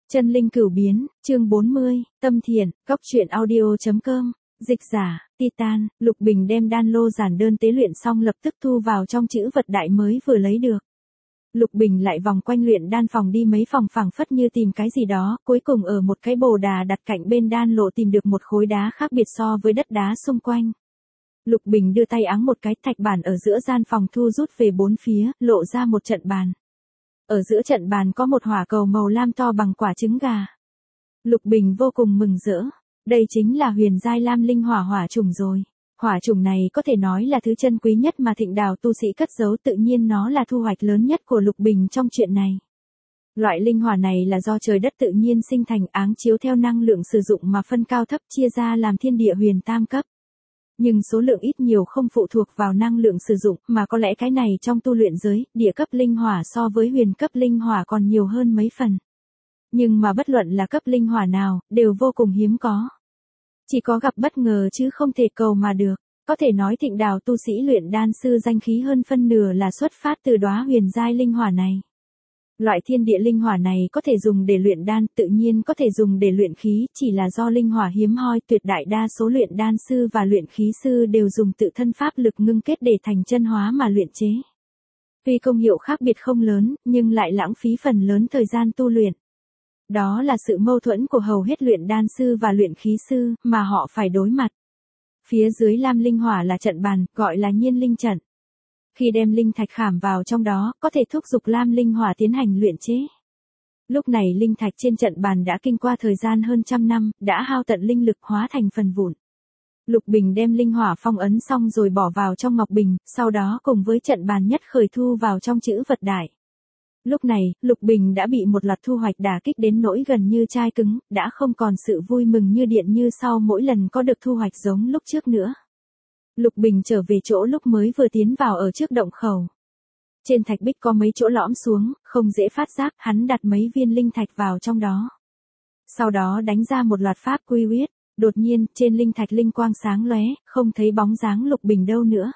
Chân linh cửu biến, chương 40, tâm thiện, góc truyện audio.com, dịch giả, Titan, Lục Bình đem đan lô giản đơn tế luyện xong lập tức thu vào trong chữ vật đại mới vừa lấy được. Lục Bình lại vòng quanh luyện đan phòng đi mấy phòng phảng phất như tìm cái gì đó, cuối cùng ở một cái bồ đà đặt cạnh bên đan lộ tìm được một khối đá khác biệt so với đất đá xung quanh. Lục Bình đưa tay áng một cái thạch bản ở giữa gian phòng thu rút về bốn phía, lộ ra một trận bàn. Ở giữa trận bàn có một hỏa cầu màu lam to bằng quả trứng gà. Lục Bình vô cùng mừng rỡ. Đây chính là huyền giai lam linh hỏa trùng rồi. Hỏa trùng này có thể nói là thứ chân quý nhất mà Thịnh Đào tu sĩ cất giấu, tự nhiên nó là thu hoạch lớn nhất của Lục Bình trong chuyện này. Loại linh hỏa này là do trời đất tự nhiên sinh thành, áng chiếu theo năng lượng sử dụng mà phân cao thấp, chia ra làm thiên địa huyền tam cấp. Nhưng số lượng ít nhiều không phụ thuộc vào năng lượng sử dụng, mà có lẽ cái này trong tu luyện giới, địa cấp linh hỏa so với huyền cấp linh hỏa còn nhiều hơn mấy phần. Nhưng mà bất luận là cấp linh hỏa nào, đều vô cùng hiếm có. Chỉ có gặp bất ngờ chứ không thể cầu mà được. Có thể nói Thịnh Đào tu sĩ luyện đan sư danh khí hơn phân nửa là xuất phát từ đóa huyền giai linh hỏa này. Loại thiên địa linh hỏa này có thể dùng để luyện đan, tự nhiên có thể dùng để luyện khí, chỉ là do linh hỏa hiếm hoi, tuyệt đại đa số luyện đan sư và luyện khí sư đều dùng tự thân pháp lực ngưng kết để thành chân hóa mà luyện chế. Tuy công hiệu khác biệt không lớn, nhưng lại lãng phí phần lớn thời gian tu luyện. Đó là sự mâu thuẫn của hầu hết luyện đan sư và luyện khí sư mà họ phải đối mặt. Phía dưới lam linh hỏa là trận bàn, gọi là nhiên linh trận. Khi đem linh thạch khảm vào trong đó, có thể thúc giục lam linh hỏa tiến hành luyện chế. Lúc này linh thạch trên trận bàn đã kinh qua thời gian hơn trăm năm, đã hao tận linh lực hóa thành phần vụn. Lục Bình đem linh hỏa phong ấn xong rồi bỏ vào trong ngọc bình, sau đó cùng với trận bàn nhất khởi thu vào trong chữ vật đại. Lúc này, Lục Bình đã bị một loạt thu hoạch đả kích đến nỗi gần như chai cứng, đã không còn sự vui mừng như điện như sau mỗi lần có được thu hoạch giống lúc trước nữa. Lục Bình trở về chỗ lúc mới vừa tiến vào ở trước động khẩu. Trên thạch bích có mấy chỗ lõm xuống, không dễ phát giác, hắn đặt mấy viên linh thạch vào trong đó. Sau đó đánh ra một loạt pháp quy huyết, đột nhiên, trên linh thạch linh quang sáng lóe, không thấy bóng dáng Lục Bình đâu nữa.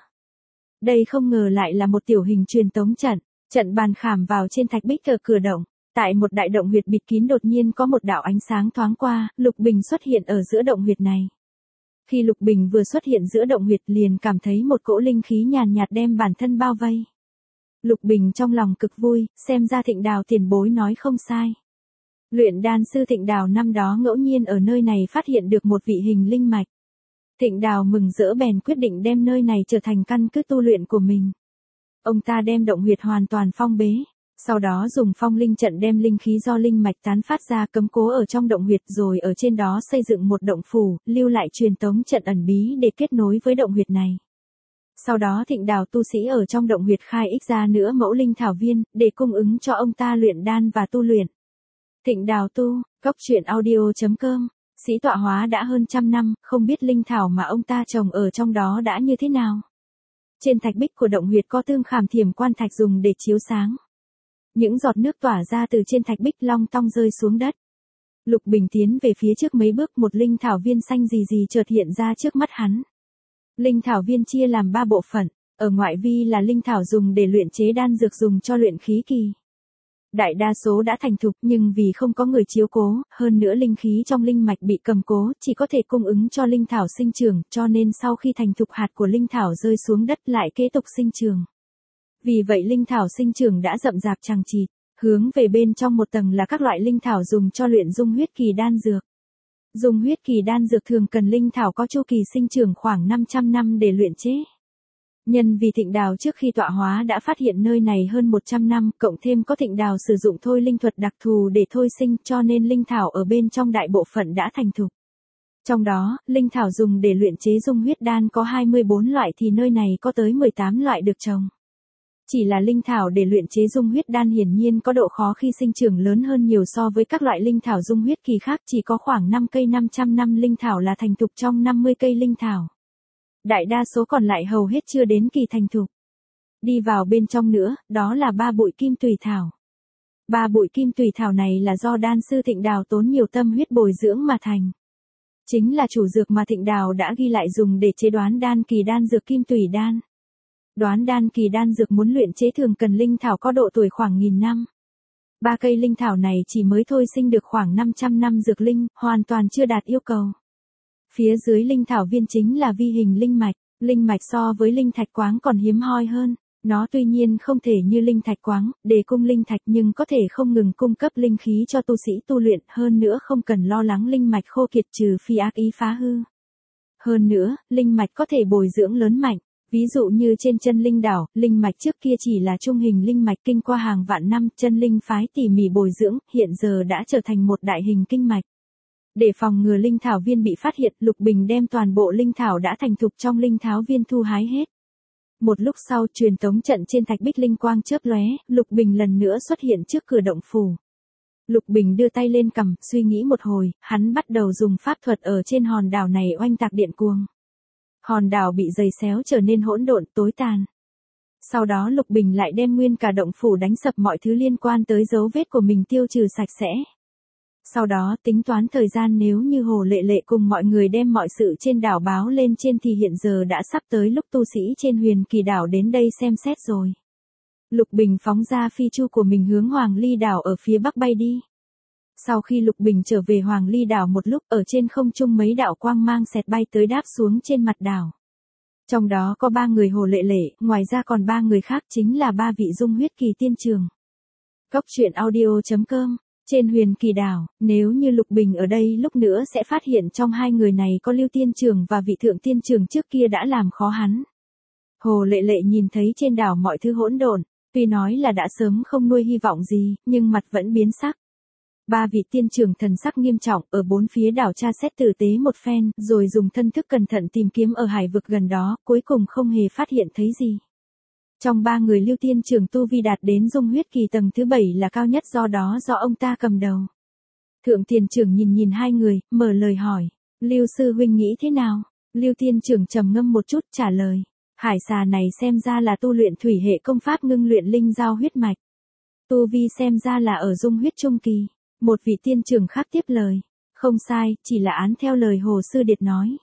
Đây không ngờ lại là một tiểu hình truyền tống trận, trận bàn khảm vào trên thạch bích ở cửa động. Tại một đại động huyệt bịt kín đột nhiên có một đạo ánh sáng thoáng qua, Lục Bình xuất hiện ở giữa động huyệt này. Khi Lục Bình vừa xuất hiện giữa động huyệt liền cảm thấy một cỗ linh khí nhàn nhạt đem bản thân bao vây. Lục Bình trong lòng cực vui, xem ra Thịnh Đào tiền bối nói không sai. Luyện đan sư Thịnh Đào năm đó ngẫu nhiên ở nơi này phát hiện được một vị hình linh mạch. Thịnh Đào mừng rỡ bèn quyết định đem nơi này trở thành căn cứ tu luyện của mình. Ông ta đem động huyệt hoàn toàn phong bế. Sau đó dùng phong linh trận đem linh khí do linh mạch tán phát ra cấm cố ở trong động huyệt, rồi ở trên đó xây dựng một động phủ, lưu lại truyền tống trận ẩn bí để kết nối với động huyệt này. Sau đó Thịnh Đào tu sĩ ở trong động huyệt khai ích ra nữa mẫu linh thảo viên, để cung ứng cho ông ta luyện đan và tu luyện. Thịnh Đào tu, góc truyện audio.com, sĩ tọa hóa đã hơn trăm năm, không biết linh thảo mà ông ta trồng ở trong đó đã như thế nào. Trên thạch bích của động huyệt có tương khảm thiểm quan thạch dùng để chiếu sáng. Những giọt nước tỏa ra từ trên thạch bích long tong rơi xuống đất. Lục Bình tiến về phía trước mấy bước, một linh thảo viên xanh rì rì chợt hiện ra trước mắt hắn. Linh thảo viên chia làm 3 bộ phận, ở ngoại vi là linh thảo dùng để luyện chế đan dược dùng cho luyện khí kỳ. Đại đa số đã thành thục nhưng vì không có người chiếu cố, hơn nữa linh khí trong linh mạch bị cầm cố, chỉ có thể cung ứng cho linh thảo sinh trưởng, cho nên sau khi thành thục hạt của linh thảo rơi xuống đất lại kế tục sinh trưởng. Vì vậy linh thảo sinh trưởng đã rậm rạp chằng chịt, hướng về bên trong một tầng là các loại linh thảo dùng cho luyện dung huyết kỳ đan dược. Dung huyết kỳ đan dược thường cần linh thảo có chu kỳ sinh trưởng khoảng 500 năm để luyện chế. Nhân vì Thịnh Đào trước khi tọa hóa đã phát hiện nơi này hơn 100 năm, cộng thêm có Thịnh Đào sử dụng thôi linh thuật đặc thù để thôi sinh, cho nên linh thảo ở bên trong đại bộ phận đã thành thục. Trong đó, linh thảo dùng để luyện chế dung huyết đan có 24 loại thì nơi này có tới 18 loại được trồng. Chỉ là linh thảo để luyện chế dung huyết đan hiển nhiên có độ khó khi sinh trưởng lớn hơn nhiều so với các loại linh thảo dung huyết kỳ khác, chỉ có khoảng 5 cây 500 năm linh thảo là thành thục trong 50 cây linh thảo. Đại đa số còn lại hầu hết chưa đến kỳ thành thục. Đi vào bên trong nữa, đó là 3 bụi kim tùy thảo. 3 bụi kim tùy thảo này là do đan sư Thịnh Đào tốn nhiều tâm huyết bồi dưỡng mà thành. Chính là chủ dược mà Thịnh Đào đã ghi lại dùng để chế đoán đan kỳ đan dược kim tùy đan. Đoán đan kỳ đan dược muốn luyện chế thường cần linh thảo có độ tuổi khoảng 1000 năm. Ba cây linh thảo này chỉ mới thôi sinh được khoảng 500 năm dược linh, hoàn toàn chưa đạt yêu cầu. Phía dưới linh thảo viên chính là vi hình linh mạch so với linh thạch quáng còn hiếm hoi hơn. Nó tuy nhiên không thể như linh thạch quáng, để cung linh thạch nhưng có thể không ngừng cung cấp linh khí cho tu sĩ tu luyện, hơn nữa không cần lo lắng linh mạch khô kiệt trừ phi ác ý phá hư. Hơn nữa, linh mạch có thể bồi dưỡng lớn mạnh. Ví dụ như trên chân linh đảo, linh mạch trước kia chỉ là trung hình linh mạch kinh qua hàng vạn năm, chân linh phái tỉ mỉ bồi dưỡng, hiện giờ đã trở thành một đại hình kinh mạch. Để phòng ngừa linh thảo viên bị phát hiện, Lục Bình đem toàn bộ linh thảo đã thành thục trong linh tháo viên thu hái hết. Một lúc sau, truyền tống trận trên thạch bích linh quang chớp lóe, Lục Bình lần nữa xuất hiện trước cửa động phủ. Lục Bình đưa tay lên cầm, suy nghĩ một hồi, hắn bắt đầu dùng pháp thuật ở trên hòn đảo này oanh tạc điện cuồng. Hòn đảo bị giày xéo trở nên hỗn độn, tối tàn. Sau đó Lục Bình lại đem nguyên cả động phủ đánh sập, mọi thứ liên quan tới dấu vết của mình tiêu trừ sạch sẽ. Sau đó tính toán thời gian, nếu như Hồ Lệ Lệ cùng mọi người đem mọi sự trên đảo báo lên trên thì hiện giờ đã sắp tới lúc tu sĩ trên Huyền Kỳ đảo đến đây xem xét rồi. Lục Bình phóng ra phi chu của mình hướng Hoàng Ly đảo ở phía bắc bay đi. Sau khi Lục Bình trở về Hoàng Ly đảo một lúc, ở trên không trung mấy đạo quang mang xẹt bay tới đáp xuống trên mặt đảo. Trong đó có 3 người Hồ Lệ Lệ, ngoài ra còn 3 người khác chính là 3 vị dung huyết kỳ tiên trường. Cốc truyện audio.com. Trên Huyền Kỳ đảo, nếu như Lục Bình ở đây lúc nữa sẽ phát hiện trong 2 người này có Lưu Tiên Trường và vị Thượng Tiên Trường trước kia đã làm khó hắn. Hồ Lệ Lệ nhìn thấy trên đảo mọi thứ hỗn độn, tuy nói là đã sớm không nuôi hy vọng gì, nhưng mặt vẫn biến sắc. 3 vị tiên trường thần sắc nghiêm trọng, ở 4 phía đảo tra xét tử tế một phen, rồi dùng thân thức cẩn thận tìm kiếm ở hải vực gần đó, cuối cùng không hề phát hiện thấy gì. Trong 3 người Lưu Tiên Trường tu vi đạt đến dung huyết kỳ tầng thứ 7 là cao nhất, do đó do ông ta cầm đầu. Thượng Tiên Trường nhìn 2 người, mở lời hỏi, Lưu sư huynh nghĩ thế nào? Lưu Tiên Trường trầm ngâm một chút trả lời, hải xà này xem ra là tu luyện thủy hệ công pháp ngưng luyện linh giao huyết mạch. Tu vi xem ra là ở dung huyết trung kỳ. Một vị tiên trường khác tiếp lời, không sai, chỉ là án theo lời Hồ Sư Điệt nói.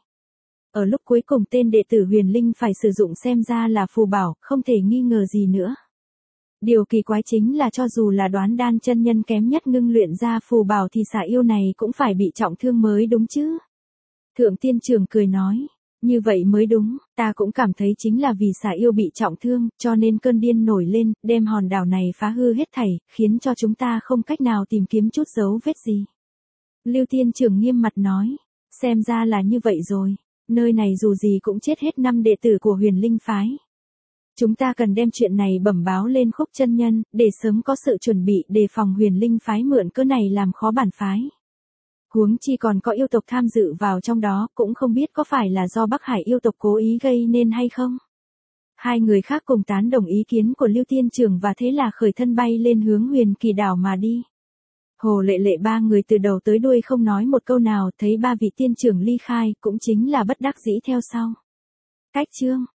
Ở lúc cuối cùng tên đệ tử Huyền Linh phải sử dụng xem ra là phù bảo, không thể nghi ngờ gì nữa. Điều kỳ quái chính là cho dù là Đoán Đan chân nhân kém nhất ngưng luyện ra phù bảo thì xà yêu này cũng phải bị trọng thương mới đúng chứ. Thượng Tiên Trường cười nói, như vậy mới đúng, ta cũng cảm thấy chính là vì xà yêu bị trọng thương, cho nên cơn điên nổi lên, đem hòn đảo này phá hư hết thảy, khiến cho chúng ta không cách nào tìm kiếm chút dấu vết gì. Lưu Tiên Trường nghiêm mặt nói, xem ra là như vậy rồi, nơi này dù gì cũng chết hết 5 đệ tử của Huyền Linh phái. Chúng ta cần đem chuyện này bẩm báo lên Khúc chân nhân, để sớm có sự chuẩn bị đề phòng Huyền Linh phái mượn cớ này làm khó bản phái. Huống chi còn có yêu tộc tham dự vào trong đó, cũng không biết có phải là do Bắc Hải yêu tộc cố ý gây nên hay không. 2 người khác cùng tán đồng ý kiến của Lưu Tiên Trường và thế là khởi thân bay lên hướng Huyền Kỳ đảo mà đi. Hồ Lệ Lệ 3 người từ đầu tới đuôi không nói một câu nào, thấy 3 vị tiên trưởng ly khai, cũng chính là bất đắc dĩ theo sau. Cách chương